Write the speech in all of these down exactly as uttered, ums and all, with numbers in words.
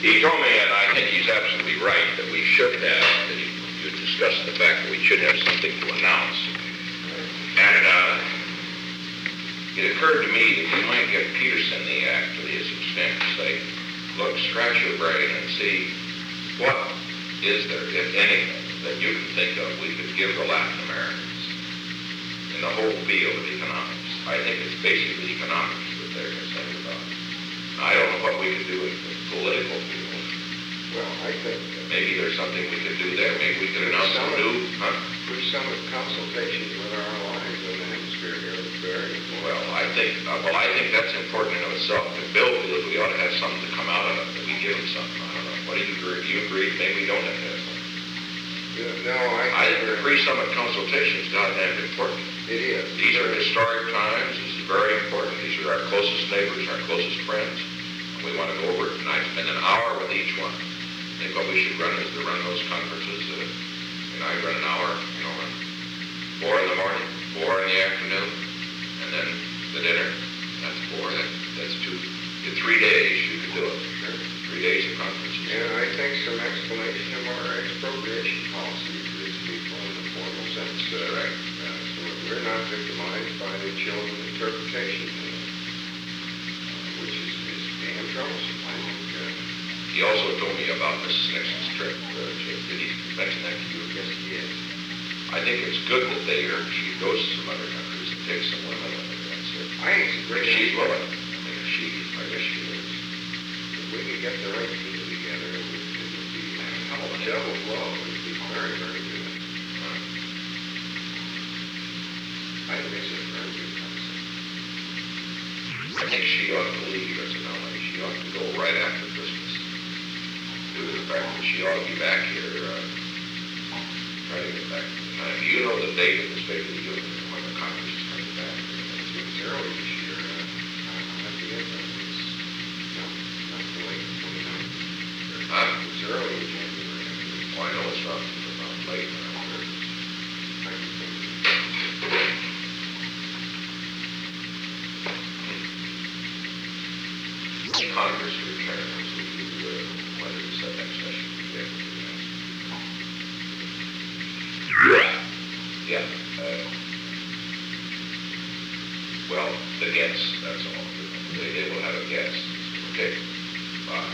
He told me, and I think he's absolutely right, that we should have, that he, you discussed the fact that we should have something to announce. And uh, it occurred to me that you might give Peterson the act to the stamp to say, look, scratch your brain and see what is there, if anything, that you can think of we could give the Latin Americans in the whole field of economics. I think it's basically economics that they're concerned about. I don't know what we could do in the political field. Well, I think maybe there's something we could do there. Maybe we could announce a new, huh? Through some consultations with our allies in the hemisphere here, it's very important. Well, I think, uh, well, I think that's important in itself. If Bill feels we ought to have something to come out of it, that we give him something. I don't know. What do you agree? Do you agree? Maybe we don't have to have something. Yeah, no, I. I think the pre-summit consultation is goddamn important. It is. These are historic times. This is very important. These are our closest neighbors, our closest friends. And we want to go over it tonight. Spend an hour with each one. I think what we should run is to run those conferences. Uh, you know, I run an hour, you know, four in the morning, four in the afternoon, and then the dinner. That's four. That, that's two. In three days, you could do it. Sure. Three days of conferences. And I think some explanation of our expropriation policy to these people in the formal sense. Uh, right. Uh, so we're not victimized by the children's interpretation, uh, which is, is damn troublesome. I think. Uh, he also told me about Missus Nixon's trip. Uh, did he mention that to you? Yes, he did. I think it's good that they are, she goes to some other countries and takes some women. I think that's it. I think it's a great If she's idea. willing. I mean, if she, I guess she is. If we could get the right team together, it would, it would be a double blow. It would be very, very good. Uh, I think it's a very good concept. I think she ought to leave as an ally. She ought to go right after Christmas. Due to the fact that she ought to be back here, uh, try to get back to the time. Do you know the date of the State of the Union when the Congress is coming back? It's early this year. Uh, I have to get that. It's no, not the late twenty-ninth. Huh? It's early in January. Actually. Oh, I know it's not, it's not late. but I'm sure. I can think. Congress returns with you, uh, whether it's that next session. Yeah. Yeah. Uh, well, the guest, that's all. They, they will have a guest. Okay. Bye.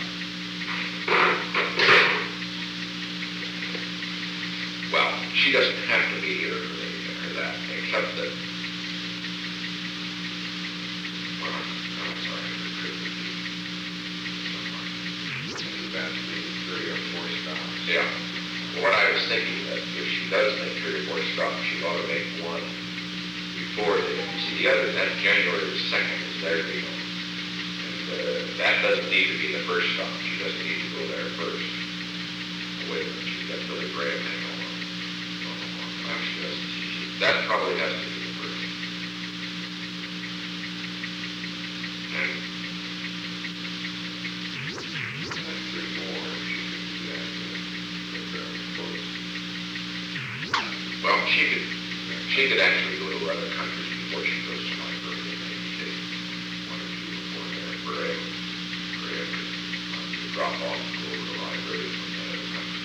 Well, she doesn't have to be here for, the, for that, except that, well, I'm sorry, it could be someone. About maybe three or four stops. Yeah. What I was thinking, that if she does make three or four stops, she ought to make one before the, you see, the other, that January the second is their deal. And uh, that doesn't need to be the first stop. She doesn't need to go there first. Wait a minute, she's got Billy Graham hanging on. No, she doesn't. She, she, that probably has to be the first. And And three more. She could do that. Uh, very close. well, she could, she could actually go to other countries before she goes to my birthday. Maybe take one or two before there for a, for a, uh, to drop off and go to the library from the other country.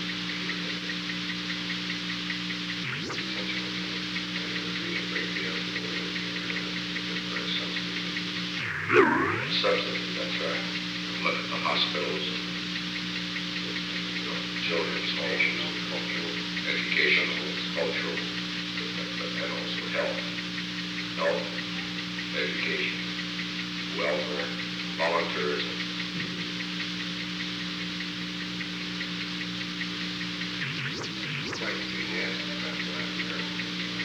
Essentially, and it would be a great deal to live here. Uh, for a substitute. Substance, that's right. Look at the hospitals and you know, children's homes, cultural, educational, cultural, but and also health. Health, education, welfare, volunteerism. Quite enthusiastic about the Latin American movement.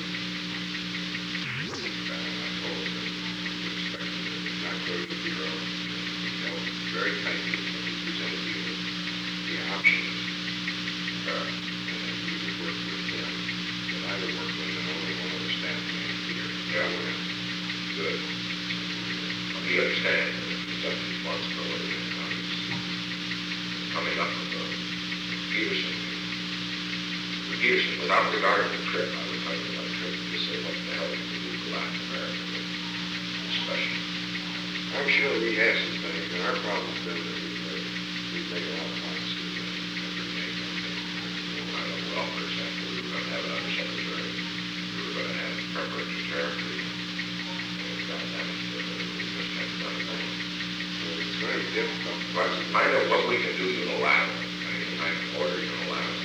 Uh, I told her that we expected it to not go to the Bureau. We held very tightly when we presented you with the options. Uh, and then we would work with them. That I would work with, and only one other staff man here. Yeah. Good. You understand that responsibility is coming up with uh, Peterson. With Peterson, without regard to the trip, I would tell you about a trip to say what the hell you can do for Latin America, especially. I'm sure we have some things, and our problem's been that we've made, we've made a lot of difficult. But find out what we can do unilaterally. I mean, I can order unilaterally.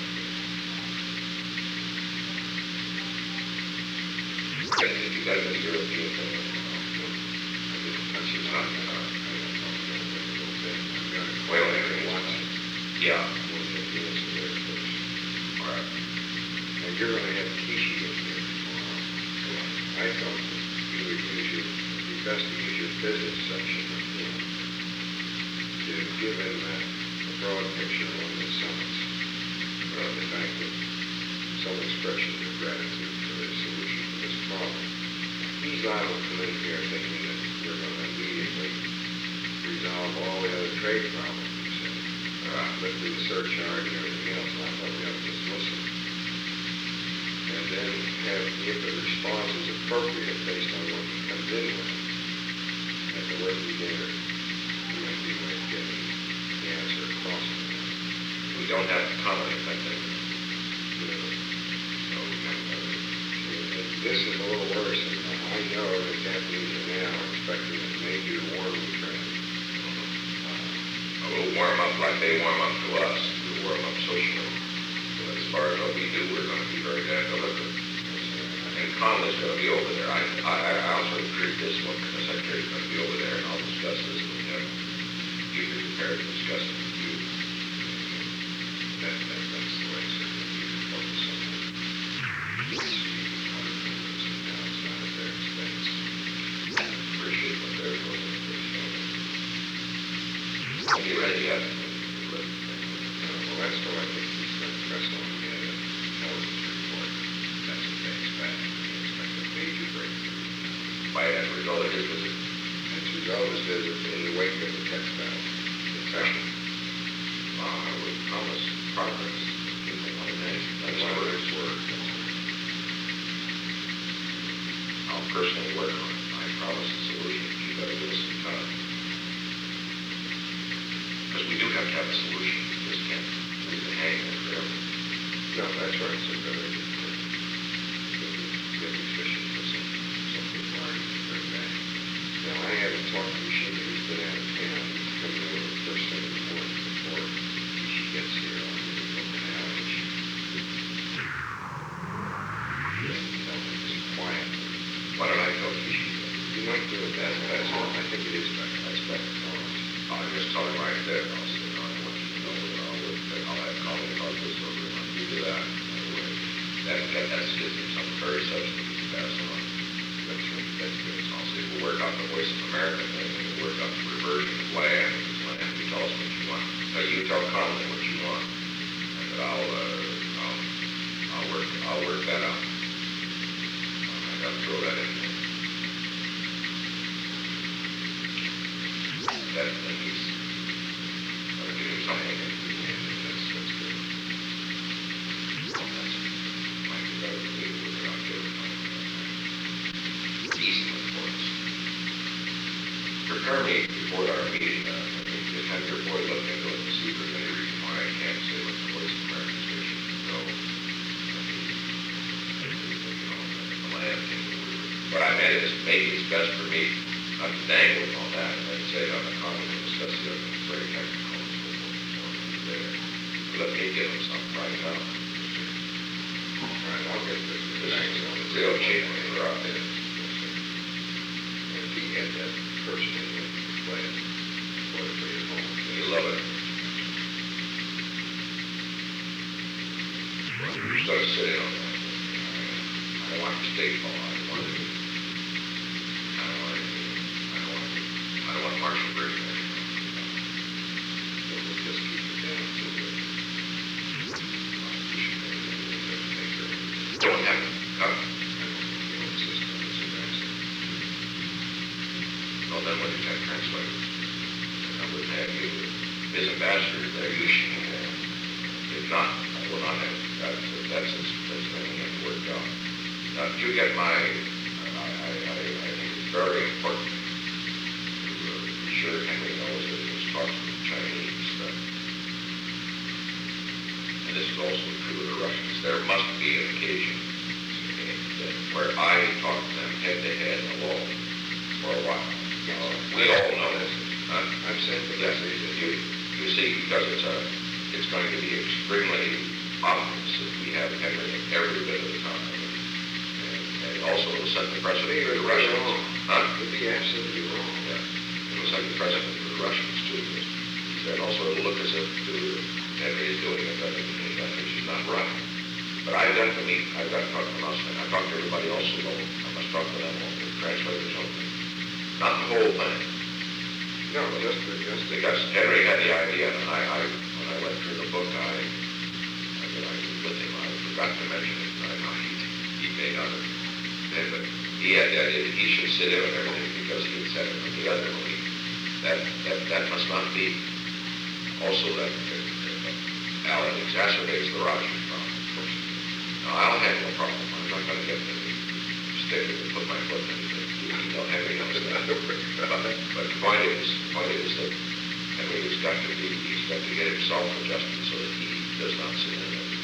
If you got a European thing, Touch it on, uh, I don't know, a little bit. I'm gonna well, quail every every once. once. Yeah. When they get us there first. All right. And you're gonna have Kishi in there tomorrow. I thought that you would use your, it'd be best to use your business section of him to give him a, a broad picture on the summits. Uh, the fact that some expression of gratitude for the solution to this problem. He's liable to come in here thinking that we're gonna immediately resolve all the other trade problems and, uh, lift the surcharge and everything else, and I thought we ought to just listen. And then have, if the response is appropriate based on what he comes in with, at the work we did, we might be able to get the answer across to him. We don't have to comment if I think. So, uh, this is a little worrisome. I know the Japanese are now expecting a major warming trend. Uh, We'll warm up like they warm up to us. We'll warm up socially. But as far as what we do, we're going to be very bad deliberate. And Conley's going to be over there. I, I, I also agreed this one, because the secretary's going to be over there, and I'll discuss this with him. You be prepared to discuss it with you. That, that, that's the way it's going to be focused on that. Now it's not at their expense. Appreciate what they're doing. Are you ready yet? Well, that's what I think he's going to press on the intelligence report. That's what they expect. They expect a major breakthrough. By as a result of his visit. As a result of his visit in the wake of the textile recession. Uh, I would promise progress. People want to manage. That's That's why why it's work. I'll personally work on it. I promise a solution. You better give us some time. Because we do have to have a solution. We just can't leave it hanging there forever. No, that's right. So better get get efficient for some, some people are to bring back. Now, I haven't talked to Ishii, but he's been out of town. He's coming over the first thing in the morning before she gets here. I'm going to go now and she tell him to be quiet. Why don't I tell Kishi? You might do it that way. I think it is better. That's better. I'll just tell him right there. I'll say, no, I want you to know that I'll, that I'll have Colin talk this over and you do that. That, that, that's gives him something very substantive to pass on. That's, that's good. So I'll say, we'll work out the Voice of America thing, and we'll work out the reversion of land, and this land, you tell us what you want. Now, you tell Colin what you want, and that I'll, uh, I'll, I'll work, I'll work that out. I gotta throw that in there. That, that he's, gonna give him something, and that's, that's good. That's, might be better than we would, but I'll give it time. Easily for us. Prepare me before our meeting, uh, I think just have your boy look into it and see if there's any reason why I can't say what the Voice of America station can go. The land thing. But I meant is, maybe it's best for me not to dangle on that, and then say on the comment and discuss the other, very technical and so forth and so on, and there. Let me give them something right now. All right, I'll get the This thanks is on it. real cheap when you're out there. And if he had that person in the play it, what if they at home? You love it. You're just gonna sit in on that. I don't want the state law, I don't want it. I don't want it. I don't want it. I don't want Marshall Bridge there. So we'll just keep it down to the. Don't have to cut. Well, then what did that translate? I wouldn't have you, his ambassador there, you should be there. If not, I will not have, that, that's, that's, that's going to work out. Now, if you get my, I, I, I, I think it's very important to uh, be sure Henry knows that he was talking to the Chinese, that, and this is also true of the Russians, there must be an occasion that where I talk to them head to head alone for a while. Uh, we all know this. Huh? I've sent the Yes, you, you see, because it's a, it's going to be extremely obvious if we have Henry every bit of the time. And, and also it'll set the precedent for the Russians. Huh? It would be absolutely wrong. Yeah. It'll set the precedent for the Russians too. And also it'll look as if uh, Henry is doing it, that which is not right. But I've got to meet, I've got to talk to them, and I've talked to everybody else alone. I must talk to them all, the translators only. Not the whole thing. No, just the, just the, Because Henry had the idea, and I, I, when I went through the book, I, I mean, I was with him, I forgot to mention it, I know he, he made other, and, but he had the idea that he should sit in and everything because he had said it from the other movie. That, that, that must not be. Also, that, that, that Alan exacerbates the Rogers problem, of course. Now, I'll have no problem. I'm not going to get the sticker to put my foot in it. You know, Henry knows that. But, but the point is, the point is that Henry has got to be, he's got to get himself adjusted so that he does not sit in it.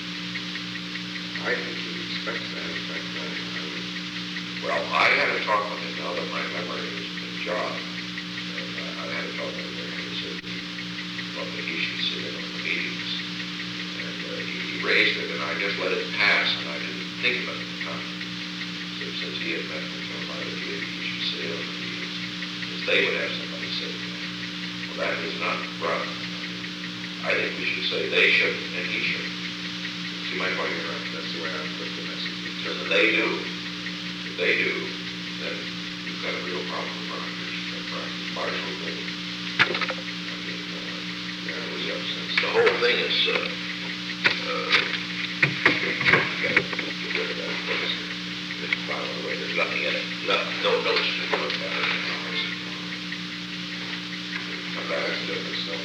I think he expects that. In fact, I, I would, Well, I had a talk with him now that my memory has been jogged. And uh, I had a talk with him and he said he thought that he should sit in on the meetings. And uh, he, he raised it and I just let it pass and I didn't think of it at the time. So since he had met with him, I thought maybe he should sit in on the meetings. Because they would have somebody sit in there. Well, that is not right. I think we should say they should and he should. See my point here? that's the way I put the message. So if they do, if they do, then you've got a real problem with Rogers. That's right. Marshall did. I mean, uh, yeah, it was upset. The whole thing is, uh, uh, you gotta get rid of that. What is it? It's, by the way, there's nothing in it. No, no notes to look at it. Come back to different stuff.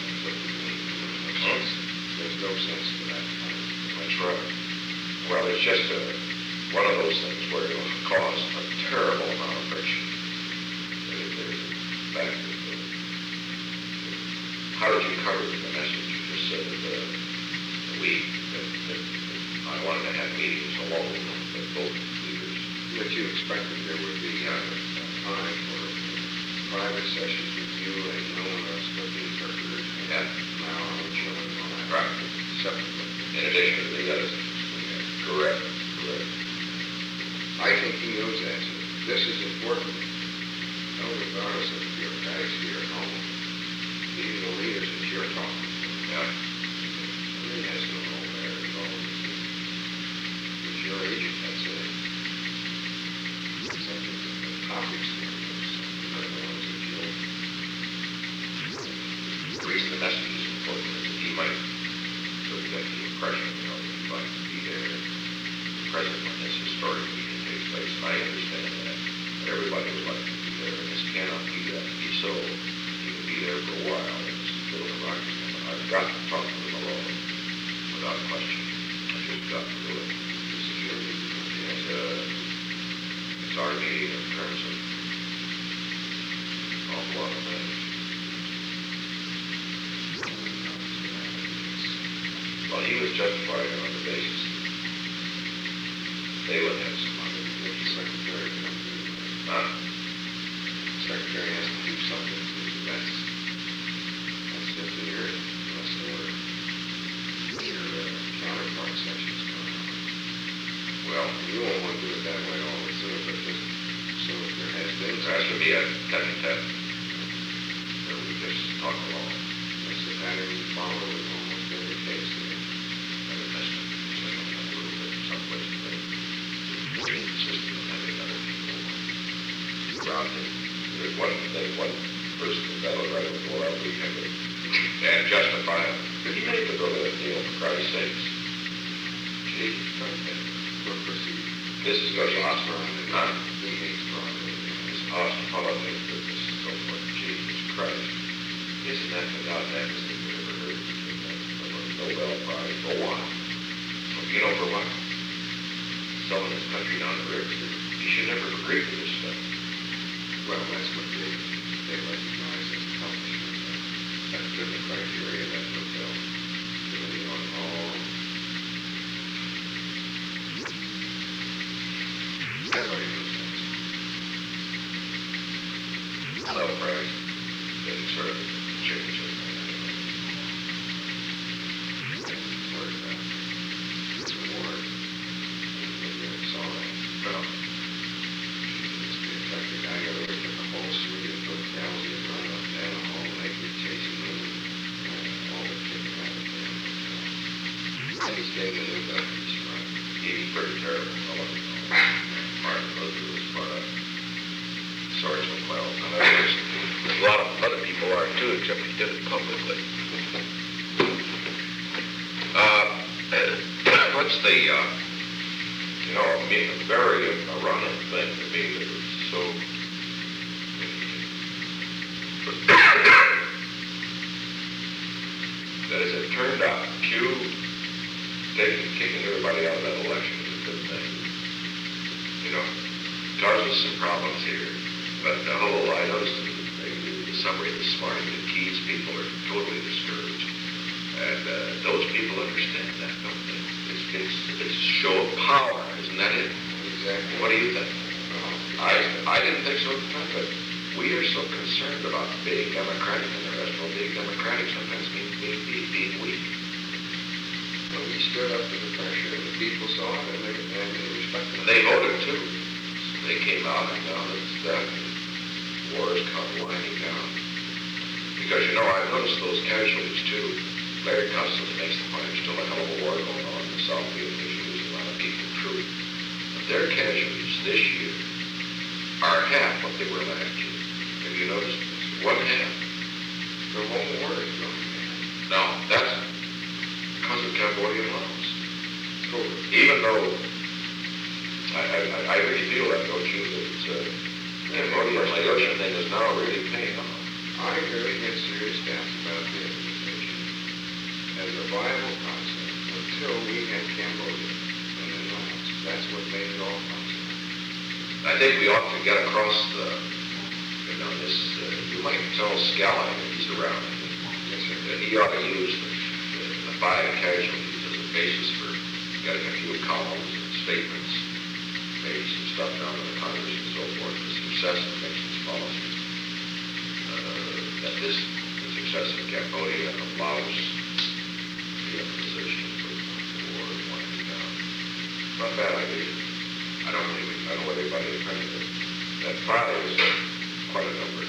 There's no sense to that. That's right. Well, it's just a, one of those things where it'll cause a terrible amount of friction. There- There's the fact that, uh, how did you cover it in the message? You just said that uh, we, that, that I wanted to have meetings alone with both leaders. That you expected there would be uh, time for private sessions with you and no one else but the interpreters. Yeah. Now I'm showing all that. Right. Separately. In addition to the others. Correct, correct. I think he knows that. This is important. No regardless of your guys here at home. These are the leaders that you're talking to. Yeah. He has no role there at all. He's your agent, that's it. Subject to the topics there. Those are the ones that you'll... The reason the message is important is that he might sort of get the impression, you know, that he'd like to be there present when this historic meeting takes place. And I understand that. But everybody would like to be there, and this cannot be that to be so. He can be there for a while, and it's still the Rogers. But I've got to talk to him alone, without question. I just got to do it. This is your meeting, and uh, it's our meeting in terms of an awful lot of things. Well, he was justified on the basis they would have some money. Make the secretary come do that. Huh? The secretary has to do something to do that. That's just the area. Unless there were your uh, counterpart sessions going on. Well, You won't want to do it that way all the time, but just so if there has been there has to be a ten and ten. That we just talk along. that's the pattern you follow in almost every case. And it must be something a little bit someplace to make. Being consistent and having other people around him. There's one thing, one person who got it right before our weekend, and justify it. He made the Berlin deal, for Christ's sakes. Gee, We'll proceed. this is going to last Fraud. Huh? He hates fraud. This Austin politics, business, and so forth. Jesus Christ. Isn't that the goddamnest thing we ever heard? A Nobel Prize. For what? You know for what? Selling this country down the river. You should never agree to this stuff. Well, that's what they, they recognize as accomplishment. That's been the criteria that Nobel really on all. Everybody knows that. Nobel Prize. they sort of change it. Sort of, uh, the war, maybe I saw that. Well, it's the effect the guy got away from the whole suite of hotels, he run up down the hall, like we're chasing him, and uh, all the kicking out of there. And he stayed in the Duffy's run. He was pretty terrible. Martin Luther was part of Sergeant McClellan. And others. A lot of other people are too, except he did it publicly. Uh, what's the, uh, you know, I mean, a very ironic thing to me that was so that as it turned out, Pew taking, kicking everybody out of that election was a good thing. You know, caused us some problems here, but the whole, I noticed in the, the summary this morning, the Keys people are totally discouraged. And uh, those people understand that, don't they? It's, it's, it's a show of power, isn't that it? Exactly. What do you think? I, I didn't think so at the time, but we are so concerned about being democratic, and the rest of being democratic sometimes means being, being, being weak. And we stood up to the pressure, and the people saw it, and they, and they respected it. They voted too. They came out and now it's that war is come winding down. Because, you know, I've noticed those casualties too. Larry constantly makes the point there's still a hell of a war going on in the South Field. There's losing a lot of people, true. But their casualties this year are half what they were last year. Have you noticed? One half. The whole war is going down. Now, that's because of Cambodian laws. Totally. Even though I, I, I really feel that, don't you, that it's a Cambodian Laotian thing is now really paying off. I really get serious doubts about the implementation as a viable concept until we had Cambodia and then Laos. That's what made it all possible. I think we ought to get across the, you know, this, uh, you might tell Scallon if he's around, Yes, sir. that he ought to use the, the, the five casualties as a basis for getting a few columns and statements, maybe some stuff down in the Congress and so forth, the success of Nixon's policy. Uh, that this, the success of Cambodia and Laos, the imposition for the war winding down. Not a bad idea. I don't really, I don't know what anybody is trying to do. That five is quite a number.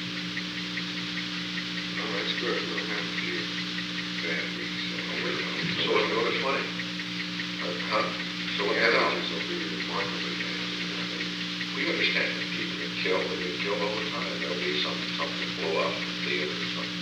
No, that's good. We'll have a few bad weeks. So we're going So we'll go to twenty? Uh, huh? So what the the hell? averages will be remarkably down. We understand that people get killed, they get killed all the time. There'll be some, something blow up in the theater or something.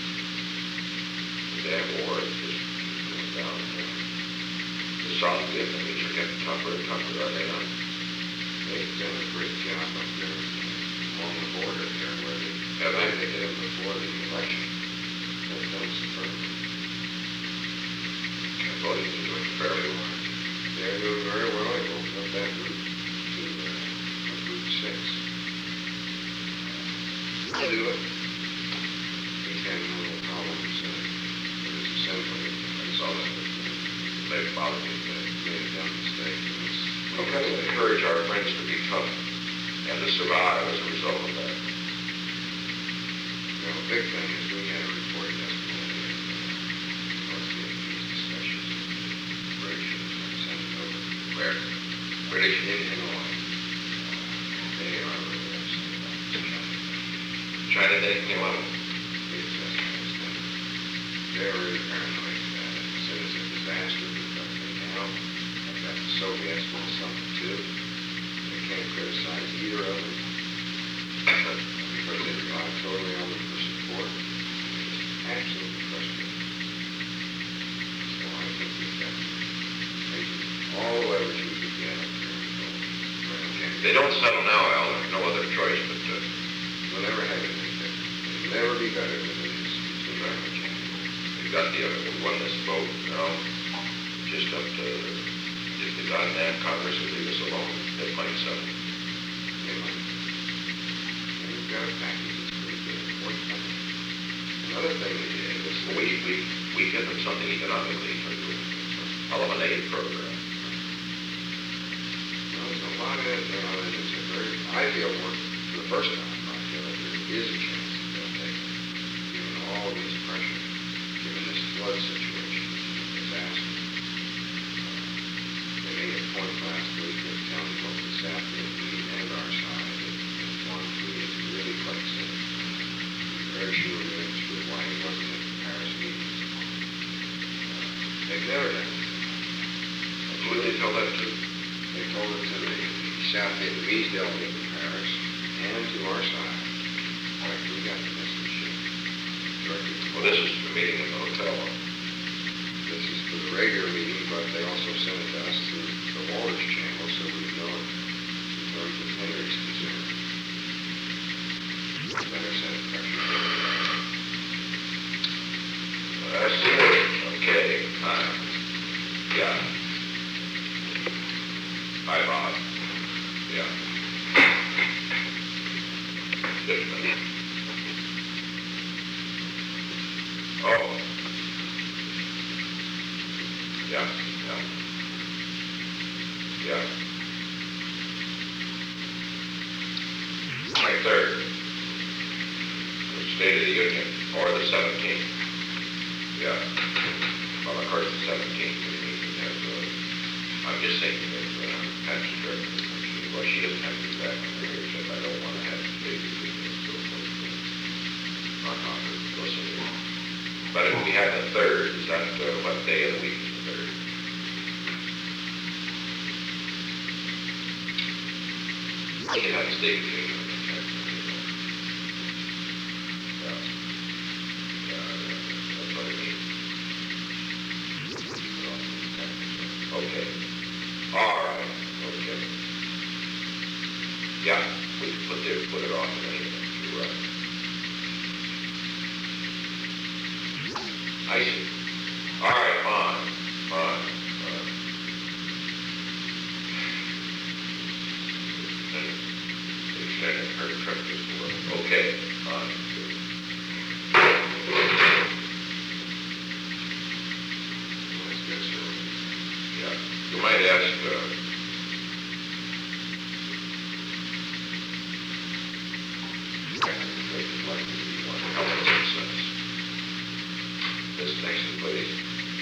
The damn war is just going down. The South Vietnamese are getting tougher and tougher, are they not? They've done a great job up there along the border there where they, Have they? they did it before the election. They've done superb. Cambodians are doing fairly well. They're doing very well. They opened up that route to uh, Route six. I do it. He's having a little problems uh, with his assembly. I saw that. They bother me. They made a dumb mistake. It was, We have to encourage our friends to be tough and to survive as a result of that. you know, the big thing is we had a report yesterday of uh, North Vietnamese discussions with British and sent it over. Where? British In Hanoi. They are really upset about this. China didn't came out. It's just, they're really paranoid about it. As soon as a disaster becomes a now, I've got the Soviets with something too. They can't criticize either of them because they rely totally on them for support. It's absolutely frustrating. So I think we've got to make all the leverage we could get up there and go. They don't settle now, Al. There's no other choice but to. We'll never have it any better. It'll never be better than it is between now and January. We got the, uh, we won this vote now. Just up to, if the goddamn Congress would leave us alone, they might settle. They might. And we've got a package that's pretty good. forty-five. Another thing we did was We, we, we give them something economically for the hell of an aid program. Well, there's a lot of it there, and it's a very, I feel more, for the first time, I feel that there is a chance that they'll take it. they've never done. Who did they tell that to? They told it to the South Vietnamese delegate in Paris and to our side. All right, we got the message. Directed to Well, this is the meeting in the hotel. This is for the regular meeting, but they also sent it to us through the Walters channel, so we know it in terms of Henry's concern. Better send it back. I see it. Okay. Uh, yeah. Hi, Bob. Yeah. Just a minute. Oh. Yeah, yeah. Yeah. twenty-third. The State of the Union, or the seventeenth. Yeah. Well, of course, the seventeenth, we need to have, uh, I'm just thinking of, uh, Patrick Dirk. Well, she doesn't have to be back in here, except I don't want to have the baby with me, so forth. I'm not going to listen to it. But if we had the third, is that, uh, what day of the week is the third? We can have a state meeting on the tenth. Yeah. Yeah, that's what I mean. Okay. All right. Okay. Yeah, we can put it, put it off in anything. You're right. I see. All right, fine, fine. Uh, extending her trip this work. Okay, fine. That's good, sir. Yeah, you might ask, uh, like, one couple of cents. This next, please.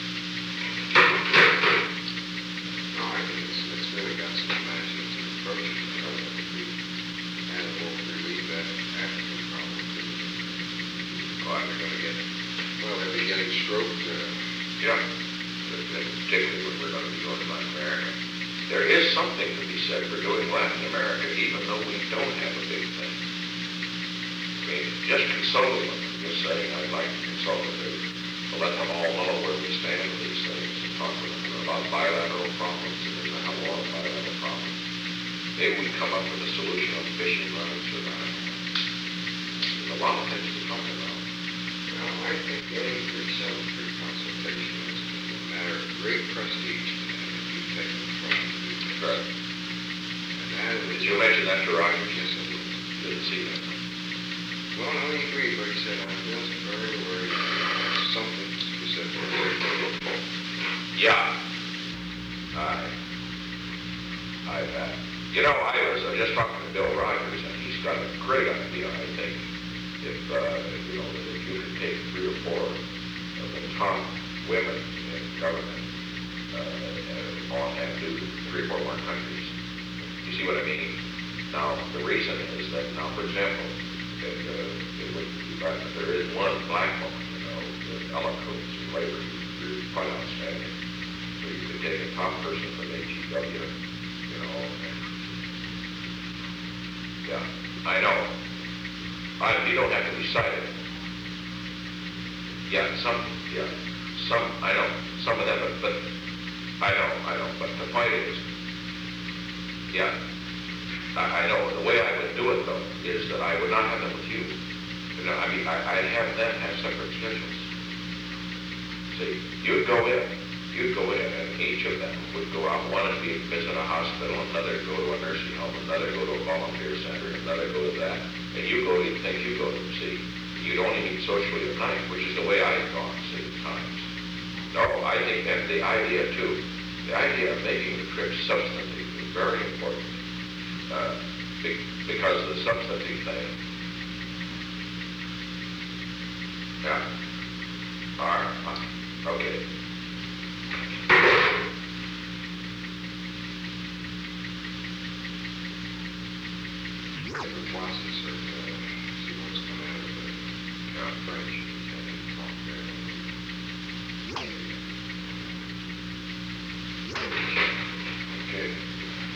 No, I think it's, it's really got some imaginative approach to it. I think we, and it will relieve that African problem too. Oh, I'm gonna get it. Well, they'll be getting stroked, uh, Yeah, particularly when we're gonna be going to Latin America. There is something to be said for doing Latin America, even though we don't have a big thing. I mean, just consulting them, just saying, I'd like to consult with them, to let them all know where we stand with these things, and talk to them about bilateral problems, and then how long bilateral problems. Maybe we come up with a solution on fishing rights or not. There's a lot of things to talk about. well, I think getting three seven three consultation is a matter of great prestige to them if you take the trouble to do that. Right. And that Did is, you mention that to Roger? yes, I will. Didn't see that. Well, no, he agreed, but he said, I'm just very worried about something specific. Yeah. I, I, uh, you know, I was uh, just talking to Bill Rogers, and he's got a great idea, I think, if, uh, you know, that if you could take three or four of the top women in government, uh, uh, all have to do three or four more countries. You see what I mean? Now, the reason is that, now, for example, that, uh, it would, uh, there is one black woman, you know, the eloquence and labor is really quite outstanding. So you could take a top person from H E W, you know, and, yeah, I know. I, you don't have to be cited. Yeah, some, yeah, some, I know, some of them, but, but, I know, I know, but the point is, yeah, I, I know, the way I would do it, though, is that I would not have them with you. You know, I mean, I, I'd have them have separate schedules. See, you'd go in, you'd go in, and each of them would go out. One would be visit a hospital, another go to a nursing home, another go to a volunteer center, another go to that. And you go to the things you go to, see. You'd only meet socially at night, which is the way I've gone, see, at times. No, I think that the idea, too, the idea of making the trip substantive is very important. Uh, be, because the substantive thing. Yeah. All right, fine. Okay. The process of, uh, see what's coming out of the, uh, French.